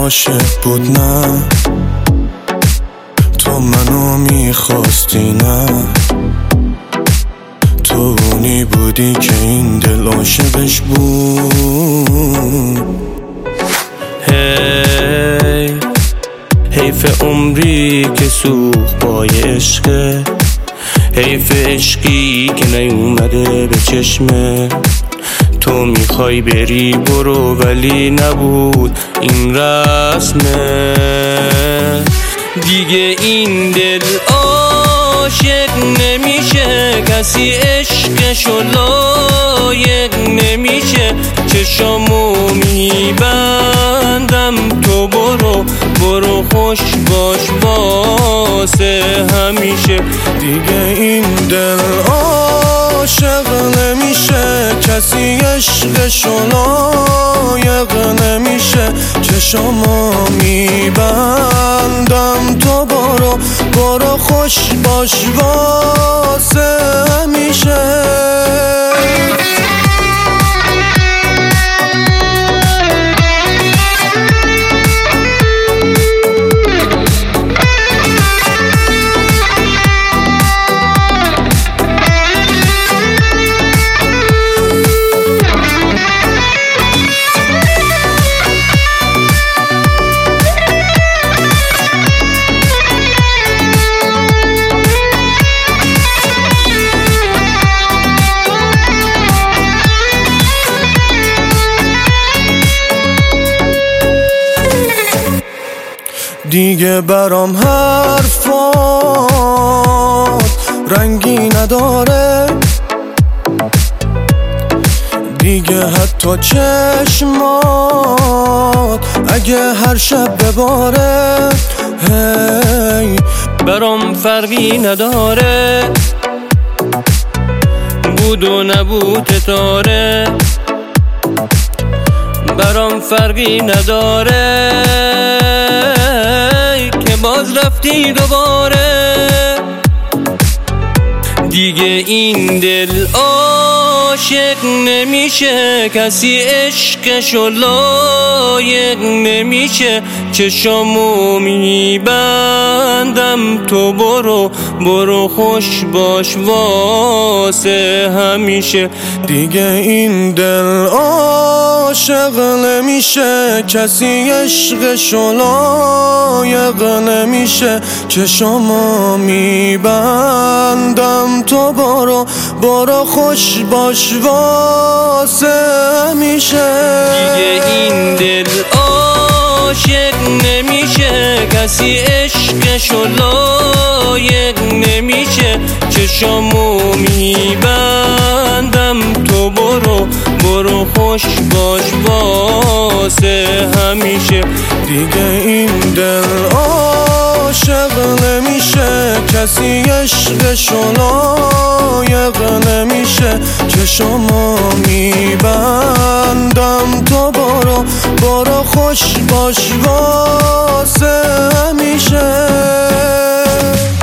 عاشق بود نه، تو منو میخواستی نه، تو اونی بودی که این دل عاشقش بود. هی حیف عمری که سوخت پای عشقه، حیف عشقی که نیومده به چشمه. تو میخوای بری برو ولی نبود این رسمه. دیگه این دل عاشق نمیشه، کسی عشقشو لایق نمیشه. چشامو میبندم تو برو برو، خوش باش واسه همیشه. دیگه این دل عاشق نمیشه، کسی عشقشو لایق نمیشه. چشامو میبندم تو برو برو، خوش باش واسه همیشه. دیگه برام حرفات رنگی نداره، دیگه حتی چشمات اگه هر شب بباره. هی برام فرقی نداره، بود و نبود تاره. برام فرقی نداره که باز رفتی دوباره. دیگه این دل عاشق نمیشه، کسی عشقشو لایق نمیشه. چشامو میبندم تو برو برو، خوش باش واسه همیشه. دیگه این دل عاشق نمیشه، کسی عشقشو لایق نمیشه. چشامو میبندم تو برو برو، خوش باش واسه همیشه. دیگه این دل عاشق نمیشه، کسی عشقشو لایق نمیشه. چشامو میبندم تو برو برو، خوش باش واسه همیشه. دیگه این دل عاشق نمیشه، کسی عشقشو لایق نمیشه. چشامو میبندم تو برو برو، خوش باش واسه همیشه.